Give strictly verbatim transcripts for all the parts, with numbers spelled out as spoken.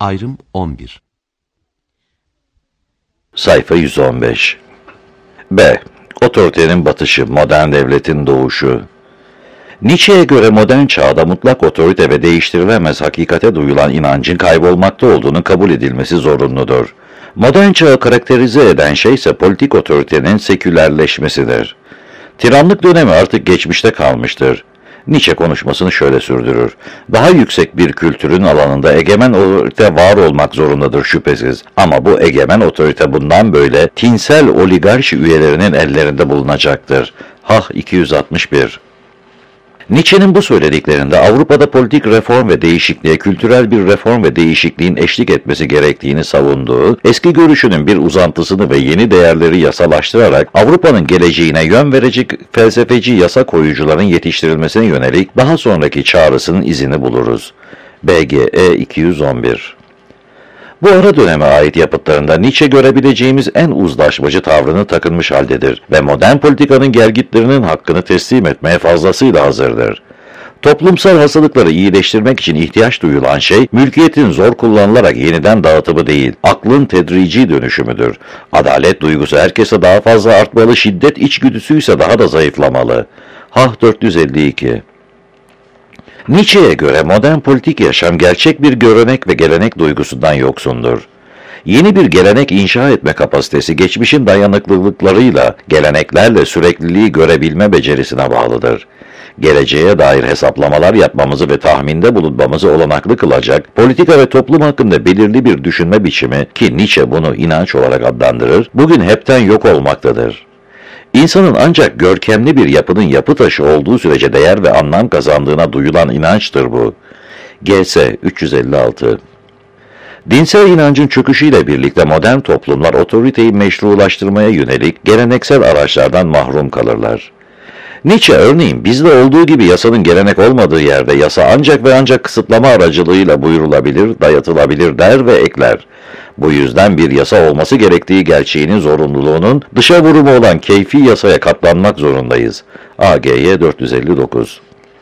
Ayrım on bir. Sayfa yüz on beş. B. Otoritenin batışı, modern devletin doğuşu. Nietzsche'ye göre modern çağda mutlak otorite ve değiştirilemez hakikate duyulan inancın kaybolmakta olduğunu kabul edilmesi zorunludur. Modern çağı karakterize eden şey ise politik otoritenin sekülerleşmesidir. Tiranlık dönemi artık geçmişte kalmıştır. Nietzsche konuşmasını şöyle sürdürür. Daha yüksek bir kültürün alanında egemen otorite var olmak zorundadır şüphesiz. Ama bu egemen otorite bundan böyle tinsel oligarşi üyelerinin ellerinde bulunacaktır. Hah iki yüz altmış bir. Nietzsche'nin bu söylediklerinde Avrupa'da politik reform ve değişikliğe kültürel bir reform ve değişikliğin eşlik etmesi gerektiğini savunduğu, eski görüşünün bir uzantısını ve yeni değerleri yasalaştırarak Avrupa'nın geleceğine yön verecek felsefeci yasa koyucuların yetiştirilmesine yönelik daha sonraki çağrısının izini buluruz. B G E iki yüz on bir. Bu ara döneme ait yapıtlarında Nietzsche görebileceğimiz en uzlaşmacı tavrını takınmış haldedir ve modern politikanın gelgitlerinin hakkını teslim etmeye fazlasıyla hazırdır. Toplumsal hastalıkları iyileştirmek için ihtiyaç duyulan şey, mülkiyetin zor kullanılarak yeniden dağıtımı değil, aklın tedrici dönüşümüdür. Adalet duygusu herkese daha fazla artmalı, şiddet içgüdüsü ise daha da zayıflamalı. Hah dört yüz elli iki. Nietzsche'ye göre modern politik yaşam gerçek bir görenek ve gelenek duygusundan yoksundur. Yeni bir gelenek inşa etme kapasitesi geçmişin dayanıklılıklarıyla, geleneklerle sürekliliği görebilme becerisine bağlıdır. Geleceğe dair hesaplamalar yapmamızı ve tahminde bulunmamızı olanaklı kılacak, politika ve toplum hakkında belirli bir düşünme biçimi ki Nietzsche bunu inanç olarak adlandırır, bugün hepten yok olmaktadır. İnsanın ancak görkemli bir yapının yapı taşı olduğu sürece değer ve anlam kazandığına duyulan inançtır bu. G S üç yüz elli altı. Dinsel inancın çöküşüyle birlikte modern toplumlar otoriteyi meşrulaştırmaya yönelik geleneksel araçlardan mahrum kalırlar. Nietzsche örneğin bizde olduğu gibi yasanın gelenek olmadığı yerde yasa ancak ve ancak kısıtlama aracılığıyla buyurulabilir, dayatılabilir der ve ekler. Bu yüzden bir yasa olması gerektiği gerçeğinin zorunluluğunun dışa vurumu olan keyfi yasaya katlanmak zorundayız. A G Y dört yüz elli dokuz.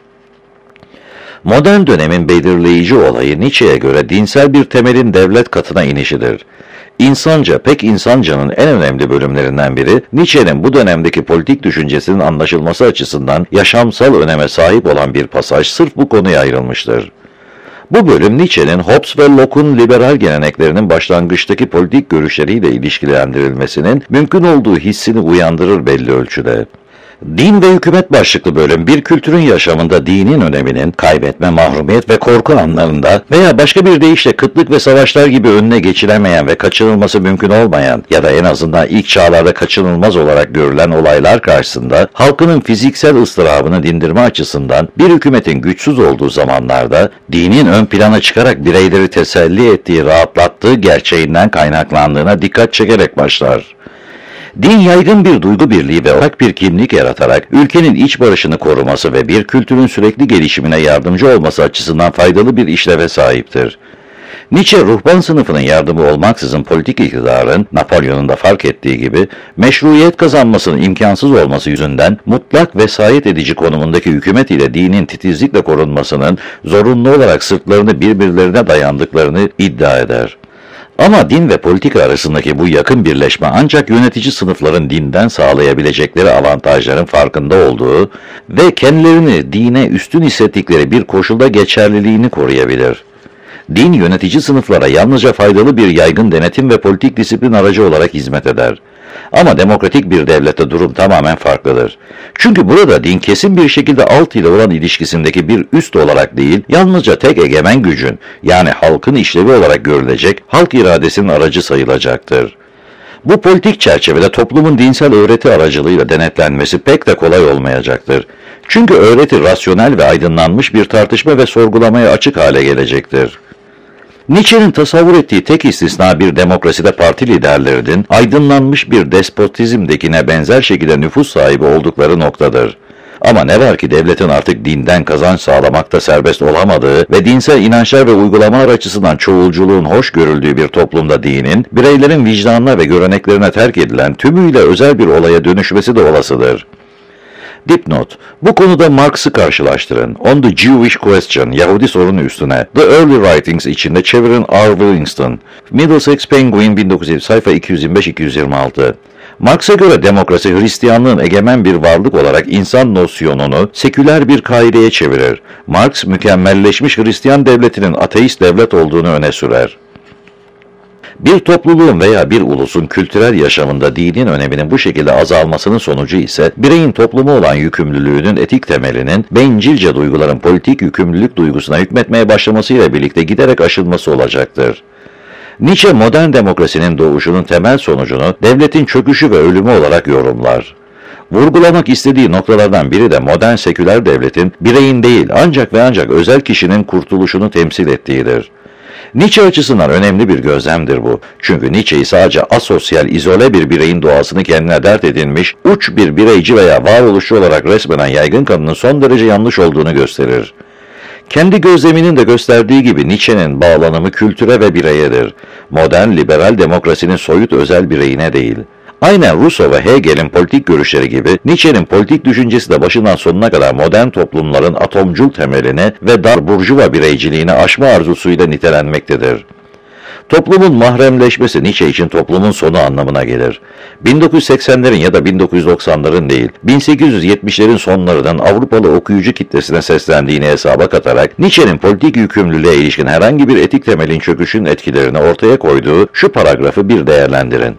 Modern dönemin belirleyici olayı Nietzsche'ye göre dinsel bir temelin devlet katına inişidir. İnsanca, pek insancanın en önemli bölümlerinden biri, Nietzsche'nin bu dönemdeki politik düşüncesinin anlaşılması açısından yaşamsal öneme sahip olan bir pasaj sırf bu konuya ayrılmıştır. Bu bölüm Nietzsche'nin Hobbes ve Locke'un liberal geleneklerinin başlangıçtaki politik görüşleriyle ilişkilendirilmesinin mümkün olduğu hissini uyandırır belli ölçüde. Din ve hükümet başlıklı bölüm bir kültürün yaşamında dinin öneminin kaybetme, mahrumiyet ve korku anlarında veya başka bir deyişle kıtlık ve savaşlar gibi önüne geçilemeyen ve kaçınılması mümkün olmayan ya da en azından ilk çağlarda kaçınılmaz olarak görülen olaylar karşısında halkının fiziksel ıstırabını dindirme açısından bir hükümetin güçsüz olduğu zamanlarda dinin ön plana çıkarak bireyleri teselli ettiği, rahatlattığı gerçeğinden kaynaklandığına dikkat çekerek başlar. Din yaygın bir duygu birliği ve ortak bir kimlik yaratarak ülkenin iç barışını koruması ve bir kültürün sürekli gelişimine yardımcı olması açısından faydalı bir işleve sahiptir. Nietzsche, ruhban sınıfının yardımı olmaksızın politik iktidarın, Napolyon'un da fark ettiği gibi, meşruiyet kazanmasının imkansız olması yüzünden mutlak vesayet edici konumundaki hükümet ile dinin titizlikle korunmasının zorunlu olarak sırtlarını birbirlerine dayandıklarını iddia eder. Ama din ve politika arasındaki bu yakın birleşme ancak yönetici sınıfların dinden sağlayabilecekleri avantajların farkında olduğu ve kendilerini dine üstün hissettikleri bir koşulda geçerliliğini koruyabilir. Din yönetici sınıflara yalnızca faydalı bir yaygın denetim ve politik disiplin aracı olarak hizmet eder. Ama demokratik bir devlette durum tamamen farklıdır. Çünkü burada din kesin bir şekilde alt ile olan ilişkisindeki bir üst olarak değil, yalnızca tek egemen gücün, yani halkın işlevi olarak görülecek, halk iradesinin aracı sayılacaktır. Bu politik çerçevede toplumun dinsel öğreti aracılığıyla denetlenmesi pek de kolay olmayacaktır. Çünkü öğreti rasyonel ve aydınlanmış bir tartışma ve sorgulamaya açık hale gelecektir. Nietzsche'nin tasavvur ettiği tek istisna bir demokraside parti liderlerinin aydınlanmış bir despotizmdekine benzer şekilde nüfus sahibi oldukları noktadır. Ama ne var ki devletin artık dinden kazanç sağlamakta serbest olamadığı ve dinsel inançlar ve uygulamalar açısından çoğulculuğun hoş görüldüğü bir toplumda dinin, bireylerin vicdanına ve göreneklerine terk edilen tümüyle özel bir olaya dönüşmesi de olasıdır. Dipnot: Bu konuda Marx'ı karşılaştırın. On the Jewish Question, Yahudi sorunu üstüne. The Early Writings içinde çevirin R. Willingston. Middlesex Penguin bin dokuz yüz elli, sayfa iki yüz yirmi beş iki yüz yirmi altı. Marx'a göre demokrasi, Hristiyanlığın egemen bir varlık olarak insan nosyonunu seküler bir kaideye çevirir. Marx, mükemmelleşmiş Hristiyan devletinin ateist devlet olduğunu öne sürer. Bir topluluğun veya bir ulusun kültürel yaşamında dinin öneminin bu şekilde azalmasının sonucu ise bireyin topluma olan yükümlülüğünün etik temelinin bencilce duyguların politik yükümlülük duygusuna hükmetmeye başlamasıyla birlikte giderek aşılması olacaktır. Nietzsche modern demokrasinin doğuşunun temel sonucunu devletin çöküşü ve ölümü olarak yorumlar. Vurgulamak istediği noktalardan biri de modern seküler devletin bireyin değil ancak ve ancak özel kişinin kurtuluşunu temsil ettiğidir. Nietzsche açısından önemli bir gözlemdir bu. Çünkü Nietzsche'yi sadece asosyal, izole bir bireyin doğasını kendine dert edinmiş, uç bir bireyci veya varoluşçu olarak resmeden yaygın kanının son derece yanlış olduğunu gösterir. Kendi gözleminin de gösterdiği gibi Nietzsche'nin bağlanımı kültüre ve bireyedir. Modern liberal demokrasinin soyut özel bireyine değil. Aynen Rousseau ve Hegel'in politik görüşleri gibi Nietzsche'nin politik düşüncesi de başından sonuna kadar modern toplumların atomcul temelini ve dar burjuva bireyciliğini aşma arzusuyla nitelenmektedir. Toplumun mahremleşmesi Nietzsche için toplumun sonu anlamına gelir. bin dokuz yüz seksenlerin ya da bin dokuz yüz doksanların değil, bin sekiz yüz yetmişlerin sonlarından Avrupalı okuyucu kitlesine seslendiğini hesaba katarak Nietzsche'nin politik yükümlülüğe ilişkin herhangi bir etik temelin çöküşünün etkilerini ortaya koyduğu şu paragrafı bir değerlendirin.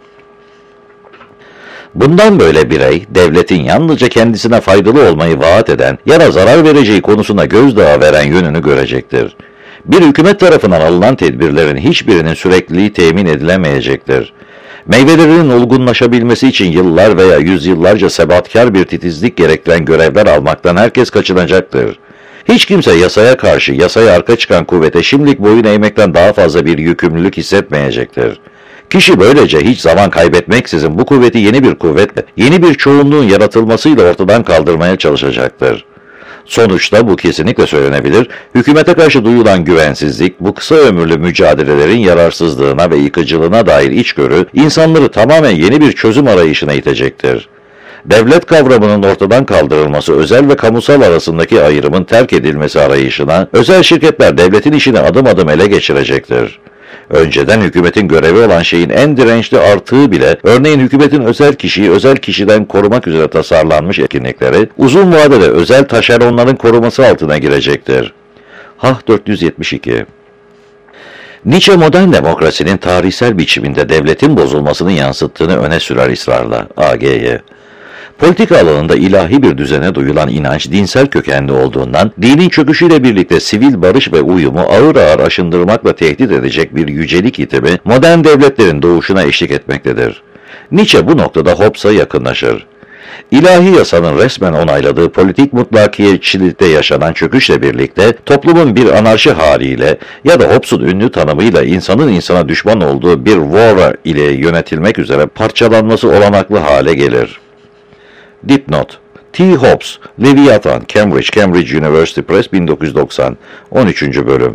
Bundan böyle birey, devletin yalnızca kendisine faydalı olmayı vaat eden ya da zarar vereceği konusunda gözdağı veren yönünü görecektir. Bir hükümet tarafından alınan tedbirlerin hiçbirinin sürekliliği temin edilemeyecektir. Meyvelerinin olgunlaşabilmesi için yıllar veya yüzyıllarca sebatkar bir titizlik gerektiren görevler almaktan herkes kaçınacaktır. Hiç kimse yasaya karşı, yasaya arka çıkan kuvvete şimdilik boyun eğmekten daha fazla bir yükümlülük hissetmeyecektir. Kişi böylece hiç zaman kaybetmeksizin bu kuvveti yeni bir kuvvetle, yeni bir çoğunluğun yaratılmasıyla ortadan kaldırmaya çalışacaktır. Sonuçta bu kesinlikle söylenebilir, hükümete karşı duyulan güvensizlik, bu kısa ömürlü mücadelelerin yararsızlığına ve yıkıcılığına dair içgörü, insanları tamamen yeni bir çözüm arayışına itecektir. Devlet kavramının ortadan kaldırılması, özel ve kamusal arasındaki ayrımın terk edilmesi arayışına, özel şirketler devletin işini adım adım ele geçirecektir. Önceden hükümetin görevi olan şeyin en dirençli artığı bile, örneğin hükümetin özel kişiyi özel kişiden korumak üzere tasarlanmış etkinlikleri, uzun vadede özel taşeronların koruması altına girecektir. Hah dört yüz yetmiş iki. Nietzsche modern demokrasinin tarihsel biçiminde devletin bozulmasını yansıttığını öne sürer ısrarla. A G Y Politika alanında ilahi bir düzene duyulan inanç dinsel kökenli olduğundan, dinin çöküşüyle birlikte sivil barış ve uyumu ağır ağır aşındırmakla tehdit edecek bir yücelik itimi modern devletlerin doğuşuna eşlik etmektedir. Nietzsche bu noktada Hobbes'a yakınlaşır. İlahi yasanın resmen onayladığı politik mutlakiyetçilikte yaşanan çöküşle birlikte toplumun bir anarşi haliyle ya da Hobbes'un ünlü tanımıyla insanın insana düşman olduğu bir war ile yönetilmek üzere parçalanması olanaklı hale gelir. Dipnot: T. Hobbes, Leviathan, Cambridge, Cambridge University Press, bin dokuz yüz doksan, on üçüncü bölüm.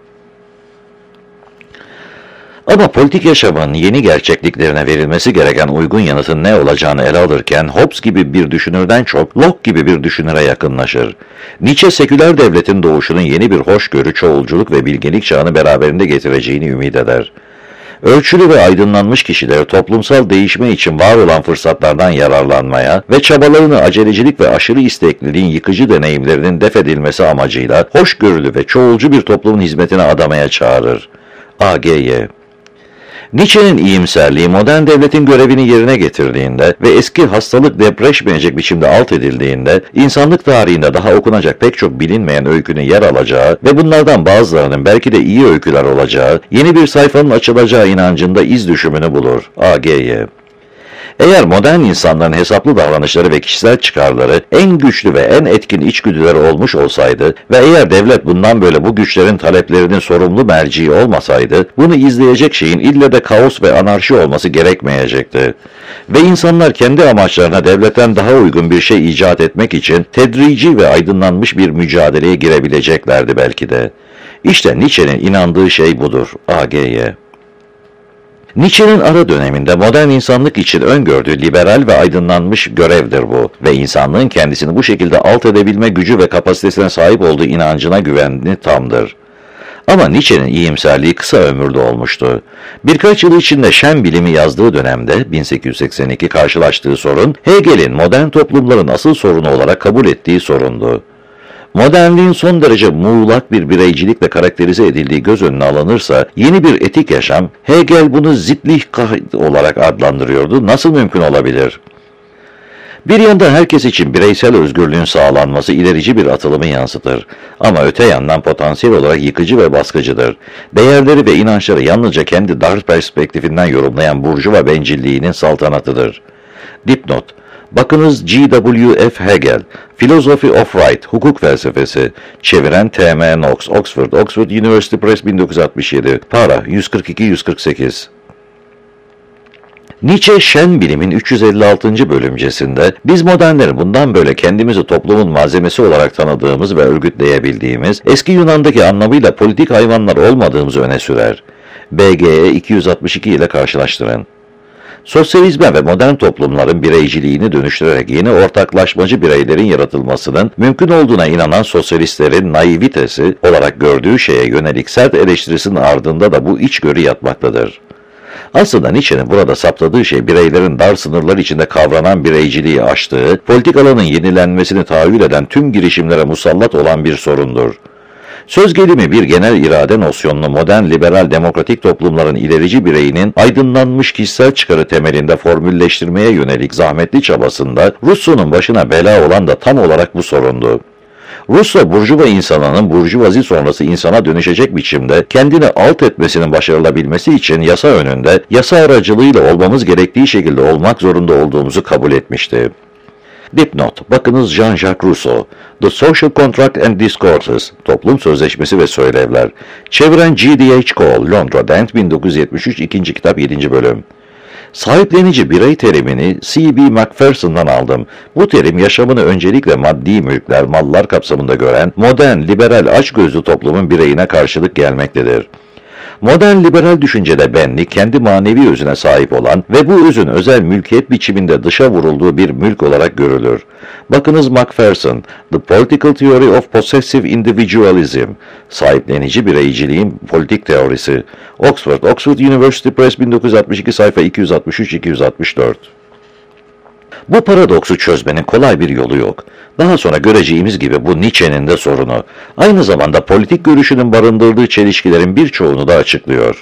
Ama politik yaşamın yeni gerçekliklerine verilmesi gereken uygun yanıtın ne olacağını ele alırken Hobbes gibi bir düşünürden çok Locke gibi bir düşünüre yakınlaşır. Nietzsche seküler devletin doğuşunun yeni bir hoşgörü, çoğulculuk ve bilgelik çağını beraberinde getireceğini ümit eder. Ölçülü ve aydınlanmış kişiler toplumsal değişme için var olan fırsatlardan yararlanmaya ve çabalarını acelecilik ve aşırı istekliliğin yıkıcı deneyimlerinin def edilmesi amacıyla hoşgörülü ve çoğulcu bir toplumun hizmetine adamaya çağırır. A G Y Nietzsche'nin iyimserliği modern devletin görevini yerine getirdiğinde ve eski hastalık depreşmeyecek biçimde alt edildiğinde, insanlık tarihinde daha okunacak pek çok bilinmeyen öykünün yer alacağı ve bunlardan bazılarının belki de iyi öyküler olacağı, yeni bir sayfanın açılacağı inancında iz düşümünü bulur. A G Y Eğer modern insanların hesaplı davranışları ve kişisel çıkarları en güçlü ve en etkin içgüdüleri olmuş olsaydı ve eğer devlet bundan böyle bu güçlerin taleplerinin sorumlu merciği olmasaydı, bunu izleyecek şeyin ille de kaos ve anarşi olması gerekmeyecekti. Ve insanlar kendi amaçlarına devletten daha uygun bir şey icat etmek için tedrici ve aydınlanmış bir mücadeleye girebileceklerdi belki de. İşte Nietzsche'nin inandığı şey budur. A G Y Nietzsche'nin ara döneminde modern insanlık için öngördüğü liberal ve aydınlanmış görevdir bu ve insanlığın kendisini bu şekilde alt edebilme gücü ve kapasitesine sahip olduğu inancına güvenli tamdır. Ama Nietzsche'nin iyimserliği kısa ömürlü olmuştu. Birkaç yıl içinde Şen bilimi yazdığı dönemde bin sekiz yüz seksen iki karşılaştığı sorun, Hegel'in modern toplumların asıl sorunu olarak kabul ettiği sorundu. Modernliğin son derece muğlak bir bireycilikle karakterize edildiği göz önüne alınırsa, yeni bir etik yaşam, Hegel bunu Sittlichkeit olarak adlandırıyordu. Nasıl mümkün olabilir? Bir yandan herkes için bireysel özgürlüğün sağlanması ilerici bir atılımı yansıtır. Ama öte yandan potansiyel olarak yıkıcı ve baskıcıdır. Değerleri ve inançları yalnızca kendi dar perspektifinden yorumlayan burjuva bencilliğinin saltanatıdır. Dipnot: Bakınız G W F Hegel, Philosophy of Right, Hukuk Felsefesi, çeviren T M Knox, Oxford, Oxford University Press bin dokuz yüz altmış yedi, para yüz kırk iki yüz kırk sekiz. Nietzsche, Şen bilimin üç yüz elli altıncı bölümcesinde, biz modernlerin bundan böyle kendimizi toplumun malzemesi olarak tanıdığımız ve örgütleyebildiğimiz, eski Yunan'daki anlamıyla politik hayvanlar olmadığımızı öne sürer. B G E iki yüz altmış iki ile karşılaştırın. Sosyalizme ve modern toplumların bireyciliğini dönüştürerek yeni ortaklaşmacı bireylerin yaratılmasının mümkün olduğuna inanan sosyalistlerin naivitesi olarak gördüğü şeye yönelik sert eleştirisinin ardında da bu içgörü yatmaktadır. Aslında Nietzsche'nin burada saptadığı şey bireylerin dar sınırlar içinde kavranan bireyciliği aştığı, politik alanın yenilenmesini tahayyül eden tüm girişimlere musallat olan bir sorundur. Söz gelimi bir genel irade nosyonunu modern liberal demokratik toplumların ilerici bireyinin aydınlanmış kişisel çıkarı temelinde formülleştirmeye yönelik zahmetli çabasında Rousseau'nun başına bela olan da tam olarak bu sorundu. Rousseau, burjuva insanının burjuvazi sonrası insana dönüşecek biçimde kendini alt etmesinin başarılabilmesi için yasa önünde, yasa aracılığıyla olmamız gerektiği şekilde olmak zorunda olduğumuzu kabul etmişti. Dipnot: Bakınız Jean-Jacques Rousseau, The Social Contract and Discourses, Toplum Sözleşmesi ve Söylevler. Çeviren G D H Cole, Londra, Dent, bin dokuz yüz yetmiş üç, ikinci kitap, yedinci bölüm. Sahiplenici birey terimini C B Macpherson'dan aldım. Bu terim yaşamını öncelikle maddi mülkler, mallar kapsamında gören, modern, liberal, açgözlü toplumun bireyine karşılık gelmektedir. Modern liberal düşüncede benlik, kendi manevi özüne sahip olan ve bu özün özel mülkiyet biçiminde dışa vurulduğu bir mülk olarak görülür. Bakınız Macpherson, The Political Theory of Possessive Individualism, Sahiplenici Bireyciliğin Politik Teorisi, Oxford, Oxford University Press, bin dokuz yüz altmış iki, sayfa iki yüz altmış üç iki yüz altmış dört. Bu paradoksu çözmenin kolay bir yolu yok. Daha sonra göreceğimiz gibi bu Nietzsche'nin de sorunu. Aynı zamanda politik görüşünün barındırdığı çelişkilerin birçoğunu da açıklıyor.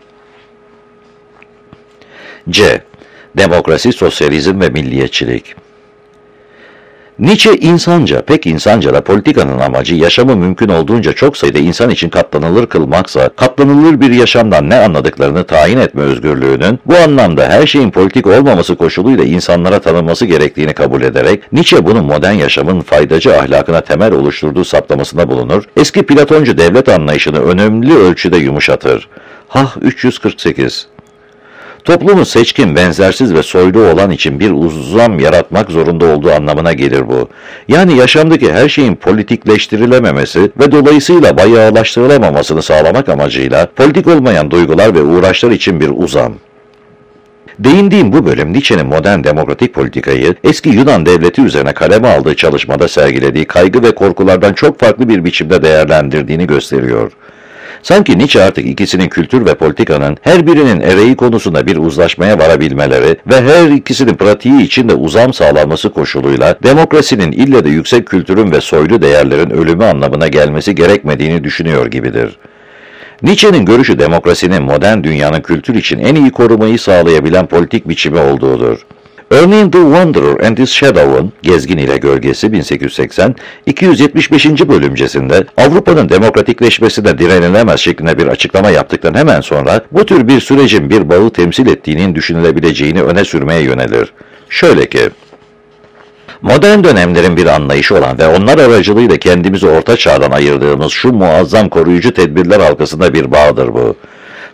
C. Demokrasi, sosyalizm ve milliyetçilik. Nietzsche insanca, pek insanca da politikanın amacı yaşamı mümkün olduğunca çok sayıda insan için katlanılır kılmaksa, katlanılır bir yaşamdan ne anladıklarını tayin etme özgürlüğünün, bu anlamda her şeyin politik olmaması koşuluyla insanlara tanınması gerektiğini kabul ederek, Nietzsche bunun modern yaşamın faydacı ahlakına temel oluşturduğu saptamasında bulunur, eski Platoncu devlet anlayışını önemli ölçüde yumuşatır. Hah üç yüz kırk sekiz. Toplumu seçkin, benzersiz ve soylu olan için bir uzam yaratmak zorunda olduğu anlamına gelir bu. Yani yaşamdaki her şeyin politikleştirilememesi ve dolayısıyla bayağılaştırılamamasını sağlamak amacıyla politik olmayan duygular ve uğraşlar için bir uzam. Değindiğim bu bölüm Nietzsche'nin modern demokratik politikayı eski Yunan devleti üzerine kaleme aldığı çalışmada sergilediği kaygı ve korkulardan çok farklı bir biçimde değerlendirdiğini gösteriyor. Sanki Nietzsche artık ikisinin kültür ve politikanın her birinin ereği konusunda bir uzlaşmaya varabilmeleri ve her ikisinin pratiği içinde uzam sağlanması koşuluyla demokrasinin ille de yüksek kültürün ve soylu değerlerin ölümü anlamına gelmesi gerekmediğini düşünüyor gibidir. Nietzsche'nin görüşü demokrasinin modern dünyanın kültür için en iyi korumayı sağlayabilen politik biçimi olduğudur. Örneğin The Wanderer and His Shadow'un Gezgin ile Gölgesi bin sekiz yüz seksen, iki yüz yetmiş beşinci bölümcesinde Avrupa'nın demokratikleşmesine direnilemez şeklinde bir açıklama yaptıktan hemen sonra bu tür bir sürecin bir bağı temsil ettiğinin düşünülebileceğini öne sürmeye yönelir. Şöyle ki, modern dönemlerin bir anlayışı olan ve onlar aracılığıyla kendimizi orta çağdan ayırdığımız şu muazzam koruyucu tedbirler halkasında bir bağdır bu.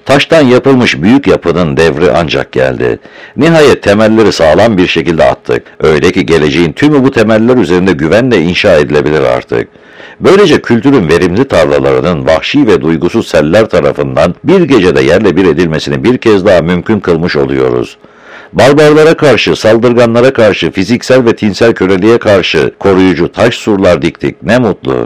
Taştan yapılmış büyük yapının devri ancak geldi. Nihayet temelleri sağlam bir şekilde attık. Öyle ki geleceğin tümü bu temeller üzerinde güvenle inşa edilebilir artık. Böylece kültürün verimli tarlalarının vahşi ve duygusuz seller tarafından bir gecede yerle bir edilmesini bir kez daha mümkün kılmış oluyoruz. Barbarlara karşı, saldırganlara karşı, fiziksel ve tinsel köleliğe karşı koruyucu taş surlar diktik. Ne mutlu.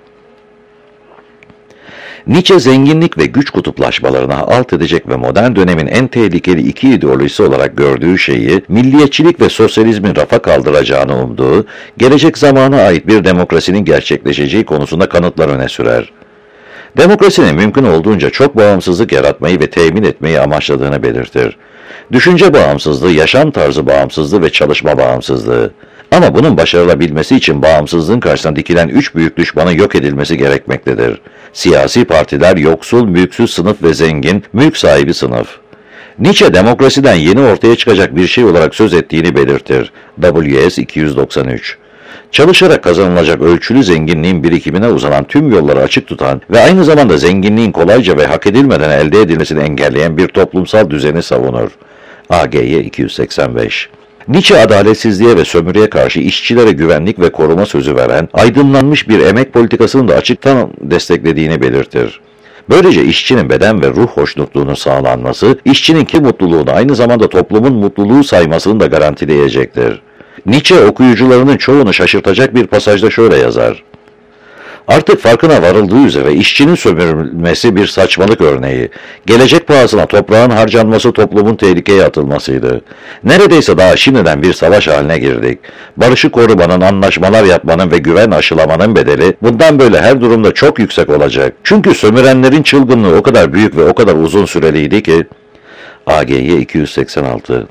Nietzsche zenginlik ve güç kutuplaşmalarına alt edecek ve modern dönemin en tehlikeli iki ideolojisi olarak gördüğü şeyi, milliyetçilik ve sosyalizmin rafa kaldıracağını umduğu, gelecek zamana ait bir demokrasinin gerçekleşeceği konusunda kanıtlar öne sürer. Demokrasinin mümkün olduğunca çok bağımsızlık yaratmayı ve temin etmeyi amaçladığını belirtir. Düşünce bağımsızlığı, yaşam tarzı bağımsızlığı ve çalışma bağımsızlığı. Ama bunun başarılabilmesi için bağımsızlığın karşısına dikilen üç büyük düşmanın yok edilmesi gerekmektedir. Siyasi partiler, yoksul, mülksüz sınıf ve zengin, mülk sahibi sınıf. Nietzsche demokrasiden yeni ortaya çıkacak bir şey olarak söz ettiğini belirtir. W S iki yüz doksan üç. Çalışarak kazanılacak ölçülü zenginliğin birikimine uzanan tüm yolları açık tutan ve aynı zamanda zenginliğin kolayca ve hak edilmeden elde edilmesini engelleyen bir toplumsal düzeni savunur. A G Y iki yüz seksen beş. Nietzsche adaletsizliğe ve sömürüye karşı işçilere güvenlik ve koruma sözü veren, aydınlanmış bir emek politikasını da açıktan desteklediğini belirtir. Böylece işçinin beden ve ruh hoşnutluğunun sağlanması, işçinin ki mutluluğunu aynı zamanda toplumun mutluluğu saymasını da garantileyecektir. Nietzsche okuyucularının çoğunu şaşırtacak bir pasajda şöyle yazar. Artık farkına varıldığı üzere işçinin sömürülmesi bir saçmalık örneği. Gelecek pahasına toprağın harcanması toplumun tehlikeye atılmasıydı. Neredeyse daha şimdiden bir savaş haline girdik. Barışı korumanın, anlaşmalar yapmanın ve güven aşılamanın bedeli bundan böyle her durumda çok yüksek olacak. Çünkü sömürenlerin çılgınlığı o kadar büyük ve o kadar uzun süreliydi ki. A G Y iki yüz seksen altı.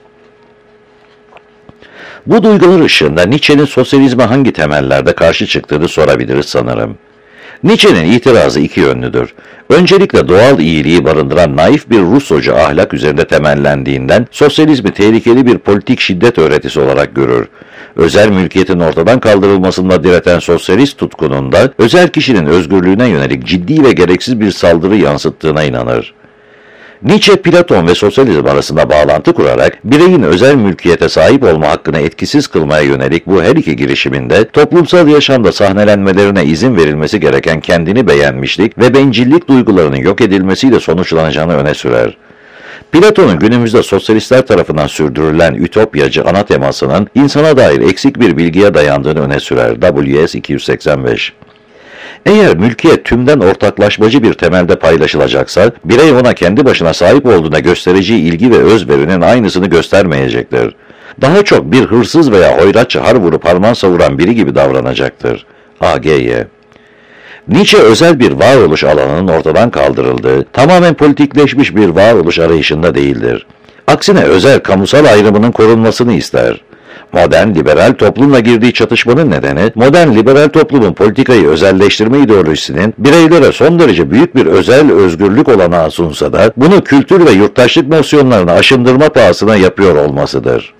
Bu duygular ışığında Nietzsche'nin sosyalizme hangi temellerde karşı çıktığını sorabiliriz sanırım. Nietzsche'nin itirazı iki yönlüdür. Öncelikle doğal iyiliği barındıran naif bir Russocu ahlak üzerinde temellendiğinden sosyalizmi tehlikeli bir politik şiddet öğretisi olarak görür. Özel mülkiyetin ortadan kaldırılmasında direten sosyalist tutkunun da özel kişinin özgürlüğüne yönelik ciddi ve gereksiz bir saldırı yansıttığına inanır. Nietzsche, Platon ve sosyalizm arasında bağlantı kurarak bireyin özel mülkiyete sahip olma hakkını etkisiz kılmaya yönelik bu her iki girişiminde toplumsal yaşamda sahnelenmelerine izin verilmesi gereken kendini beğenmişlik ve bencillik duygularının yok edilmesiyle sonuçlanacağını öne sürer. Platon'un günümüzde sosyalistler tarafından sürdürülen ütopyacı ana temasının insana dair eksik bir bilgiye dayandığını öne sürer. W S iki yüz seksen beş. Eğer mülkiyet tümden ortaklaşmacı bir temelde paylaşılacaksa, birey ona kendi başına sahip olduğuna göstereceği ilgi ve özverinin aynısını göstermeyecektir. Daha çok bir hırsız veya hoyratça har vurup harman savuran biri gibi davranacaktır. A G Y. Nietzsche özel bir varoluş alanının ortadan kaldırıldığı, tamamen politikleşmiş bir varoluş arayışında değildir. Aksine özel kamusal ayrımının korunmasını ister. Modern liberal toplumla girdiği çatışmanın nedeni, modern liberal toplumun politikayı özelleştirme ideolojisinin bireylere son derece büyük bir özel özgürlük olanağı sunsa da, bunu kültür ve yurttaşlık nosyonlarını aşındırma pahasına yapıyor olmasıdır.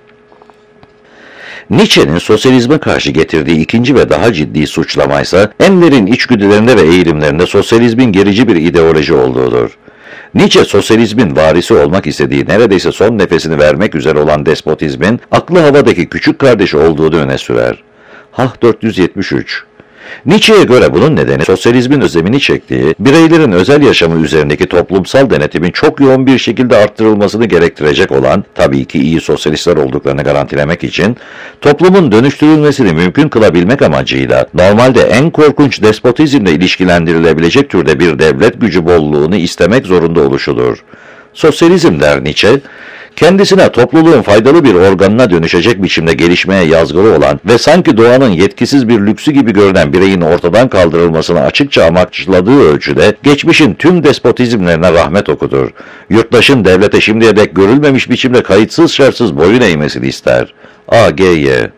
Nietzsche'nin sosyalizme karşı getirdiği ikinci ve daha ciddi suçlamaysa, Enver'in içgüdülerinde ve eğilimlerinde sosyalizmin gerici bir ideoloji olduğudur. Nietzsche, sosyalizmin varisi olmak istediği neredeyse son nefesini vermek üzere olan despotizmin, aklı havadaki küçük kardeşi olduğunu öne sürer. Hah dört yüz yetmiş üç. Nietzsche'ye göre bunun nedeni, sosyalizmin özlemini çektiği, bireylerin özel yaşamı üzerindeki toplumsal denetimin çok yoğun bir şekilde arttırılmasını gerektirecek olan, tabii ki iyi sosyalistler olduklarını garantilemek için, toplumun dönüştürülmesini mümkün kılabilmek amacıyla, normalde en korkunç despotizmle ilişkilendirilebilecek türde bir devlet gücü bolluğunu istemek zorunda oluşudur. Sosyalizm, der Nietzsche, kendisine topluluğun faydalı bir organına dönüşecek biçimde gelişmeye yazgılı olan ve sanki doğanın yetkisiz bir lüksü gibi görünen bireyin ortadan kaldırılmasını açıkça amaçladığı ölçüde geçmişin tüm despotizmlerine rahmet okudur. Yurttaşın devlete şimdiye dek görülmemiş biçimde kayıtsız şartsız boyun eğmesini ister. A G Y.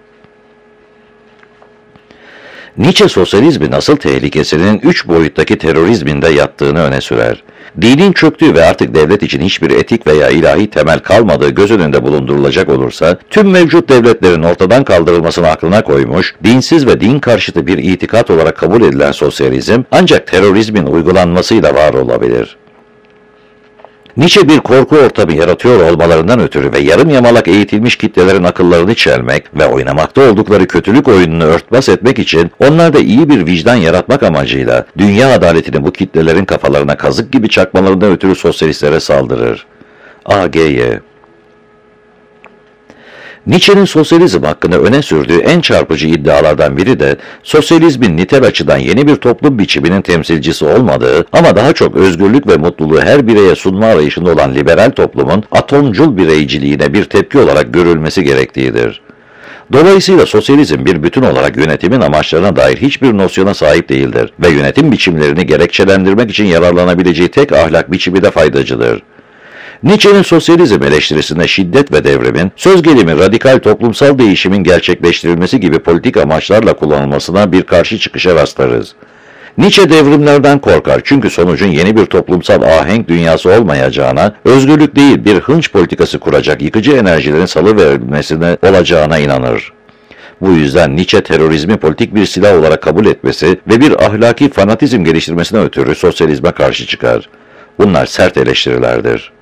Nietzsche, sosyalizmin asıl tehlikesinin üç boyuttaki terörizminde yattığını öne sürer. Dinin çöktüğü ve artık devlet için hiçbir etik veya ilahi temel kalmadığı göz önünde bulundurulacak olursa, tüm mevcut devletlerin ortadan kaldırılmasını aklına koymuş, dinsiz ve din karşıtı bir itikat olarak kabul edilen sosyalizm, ancak terörizmin uygulanmasıyla var olabilir. Nietzsche bir korku ortamı yaratıyor olmalarından ötürü ve yarım yamalak eğitilmiş kitlelerin akıllarını çelmek ve oynamakta oldukları kötülük oyununu örtbas etmek için onlarda iyi bir vicdan yaratmak amacıyla dünya adaletini bu kitlelerin kafalarına kazık gibi çakmalarından ötürü sosyalistlere saldırır. A G Y Nietzsche'nin sosyalizm hakkında öne sürdüğü en çarpıcı iddialardan biri de sosyalizmin nitel açıdan yeni bir toplum biçiminin temsilcisi olmadığı ama daha çok özgürlük ve mutluluğu her bireye sunma arayışında olan liberal toplumun atomcul bireyciliğine bir tepki olarak görülmesi gerektiğidir. Dolayısıyla sosyalizm bir bütün olarak yönetimin amaçlarına dair hiçbir nosyona sahip değildir ve yönetim biçimlerini gerekçelendirmek için yararlanabileceği tek ahlak biçimi de faydacıdır. Nietzsche'nin sosyalizm eleştirisinde şiddet ve devrimin, söz gelimi radikal toplumsal değişimin gerçekleştirilmesi gibi politik amaçlarla kullanılmasına bir karşı çıkışa rastlarız. Nietzsche devrimlerden korkar çünkü sonucun yeni bir toplumsal ahenk dünyası olmayacağına, özgürlük değil bir hınç politikası kuracak yıkıcı enerjilerin salıverilmesine olacağına inanır. Bu yüzden Nietzsche terörizmi politik bir silah olarak kabul etmesi ve bir ahlaki fanatizm geliştirmesine ötürü sosyalizme karşı çıkar. Bunlar sert eleştirilerdir.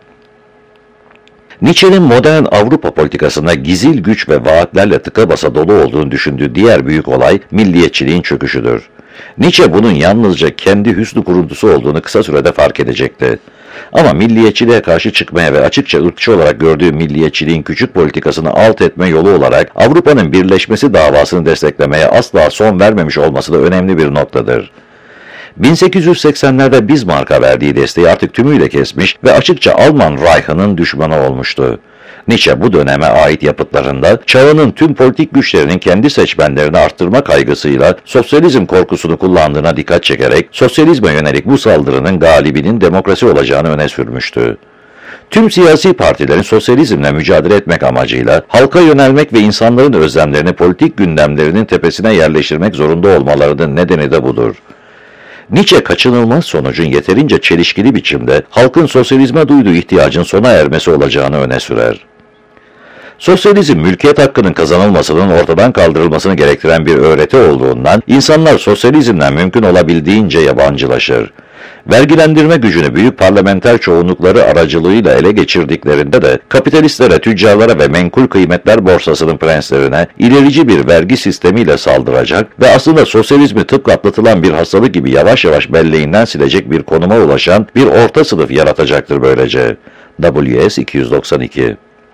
Nietzsche'nin modern Avrupa politikasında gizil güç ve vaatlerle tıka basa dolu olduğunu düşündüğü diğer büyük olay milliyetçiliğin çöküşüdür. Nietzsche bunun yalnızca kendi hüsnü kuruntusu olduğunu kısa sürede fark edecekti. Ama milliyetçiliğe karşı çıkmaya ve açıkça ırkçı olarak gördüğü milliyetçiliğin küçük politikasını alt etme yolu olarak Avrupa'nın birleşmesi davasını desteklemeye asla son vermemiş olması da önemli bir noktadır. bin sekiz yüz seksenlerde Bismarck'a verdiği desteği artık tümüyle kesmiş ve açıkça Alman Reich'ının düşmanı olmuştu. Nietzsche bu döneme ait yapıtlarında çağının tüm politik güçlerinin kendi seçmenlerini arttırma kaygısıyla sosyalizm korkusunu kullandığına dikkat çekerek sosyalizme yönelik bu saldırının galibinin demokrasi olacağını öne sürmüştü. Tüm siyasi partilerin sosyalizmle mücadele etmek amacıyla halka yönelmek ve insanların özlemlerini politik gündemlerinin tepesine yerleştirmek zorunda olmalarının nedeni de budur. Nietzsche kaçınılmaz sonucun yeterince çelişkili biçimde halkın sosyalizme duyduğu ihtiyacın sona ermesi olacağını öne sürer. Sosyalizm mülkiyet hakkının kazanılmasının ortadan kaldırılmasını gerektiren bir öğreti olduğundan insanlar sosyalizmden mümkün olabildiğince yabancılaşır. Vergilendirme gücünü büyük parlamenter çoğunlukları aracılığıyla ele geçirdiklerinde de kapitalistlere, tüccarlara ve menkul kıymetler borsasının prenslerine ilerici bir vergi sistemiyle saldıracak ve aslında sosyalizmi tıpkı atlatılan bir hastalık gibi yavaş yavaş belleğinden silecek bir konuma ulaşan bir orta sınıf yaratacaktır böylece. W S iki yüz doksan iki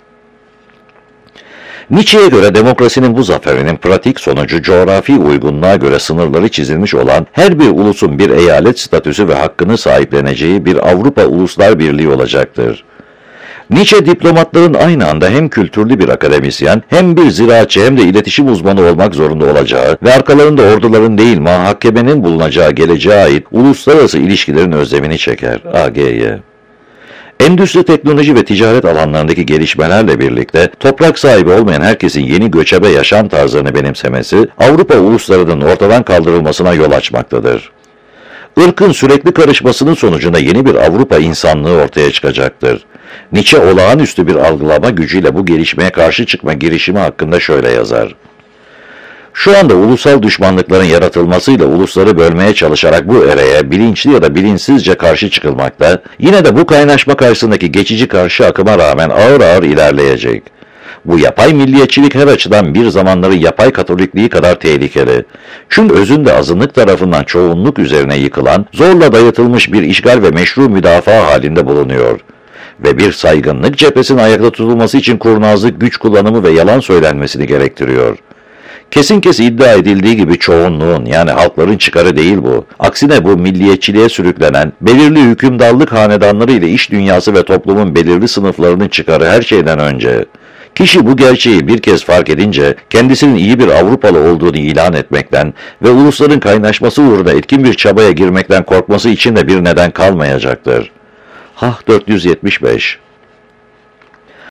Nietzsche'ye göre demokrasinin bu zaferinin pratik sonucu coğrafi uygunluğa göre sınırları çizilmiş olan her bir ulusun bir eyalet statüsü ve hakkını sahipleneceği bir Avrupa Uluslar Birliği olacaktır. Nietzsche diplomatların aynı anda hem kültürlü bir akademisyen hem bir ziraatçı hem de iletişim uzmanı olmak zorunda olacağı ve arkalarında orduların değil muhakemenin bulunacağı geleceğe ait uluslararası ilişkilerin özlemini çeker. A G Y Endüstri, teknoloji ve ticaret alanlarındaki gelişmelerle birlikte toprak sahibi olmayan herkesin yeni göçebe yaşam tarzlarını benimsemesi, Avrupa uluslarının ortadan kaldırılmasına yol açmaktadır. Irkın sürekli karışmasının sonucunda yeni bir Avrupa insanlığı ortaya çıkacaktır. Nietzsche olağanüstü bir algılama gücüyle bu gelişmeye karşı çıkma girişimi hakkında şöyle yazar. Şu anda ulusal düşmanlıkların yaratılmasıyla ulusları bölmeye çalışarak bu ereye bilinçli ya da bilinçsizce karşı çıkılmakta, yine de bu kaynaşma karşısındaki geçici karşı akıma rağmen ağır ağır ilerleyecek. Bu yapay milliyetçilik her açıdan bir zamanları yapay katolikliği kadar tehlikeli. Çünkü özünde azınlık tarafından çoğunluk üzerine yıkılan, zorla dayatılmış bir işgal ve meşru müdafaa halinde bulunuyor. Ve bir saygınlık cephesinin ayakta tutulması için kurnazlık, güç kullanımı ve yalan söylenmesini gerektiriyor. Kesin kes iddia edildiği gibi çoğunluğun yani halkların çıkarı değil bu. Aksine bu milliyetçiliğe sürüklenen, belirli hükümdarlık hanedanları ile iş dünyası ve toplumun belirli sınıflarının çıkarı her şeyden önce. Kişi bu gerçeği bir kez fark edince kendisinin iyi bir Avrupalı olduğunu ilan etmekten ve ulusların kaynaşması uğruna etkin bir çabaya girmekten korkması için de bir neden kalmayacaktır. Hah dört yüz yetmiş beş